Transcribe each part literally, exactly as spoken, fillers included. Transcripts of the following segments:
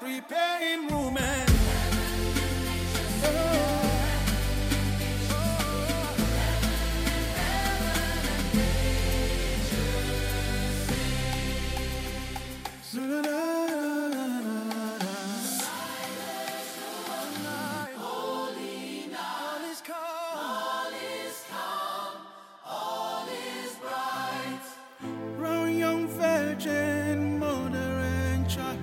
preparing movement. Virgin, mother and child,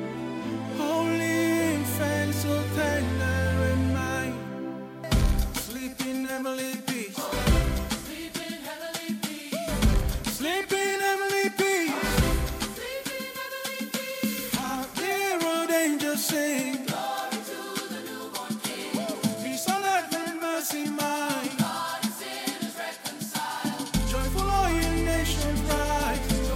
holy infant, so tender and mild, sleep in heavenly peace, sleep in heavenly peace, sleep in heavenly peace, sleep in heavenly peace. How dear old angels sing, glory to the newborn King, peace on earth and mercy mine, God and sinners reconciled, joyful all ye nations rise.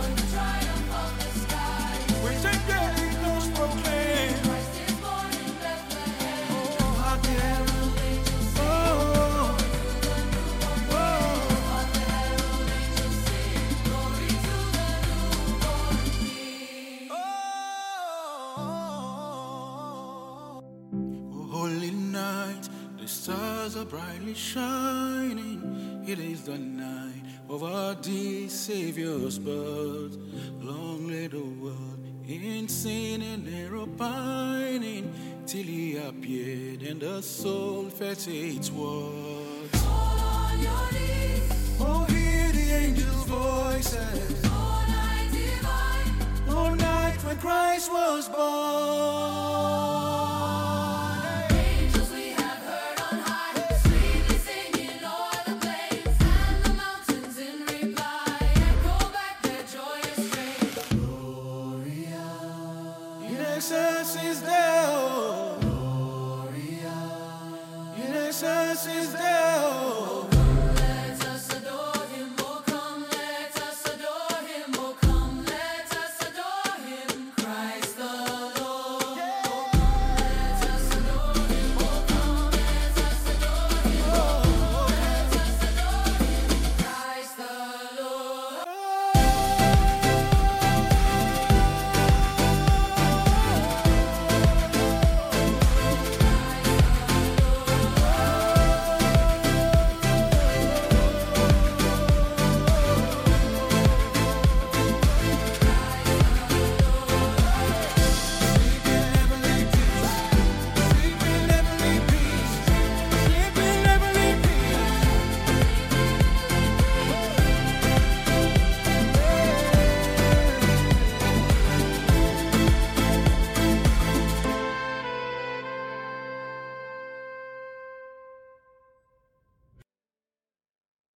Holy night, the stars are brightly shining. It is the night of our dear Savior's birth. Long lay the world in sin and error pining, till he appeared and the soul felt its worth. Fall on your knees, oh hear the angels' voices. Oh night divine, oh night when Christ was born. Innocence is there, oh. Gloria. Innocence is there.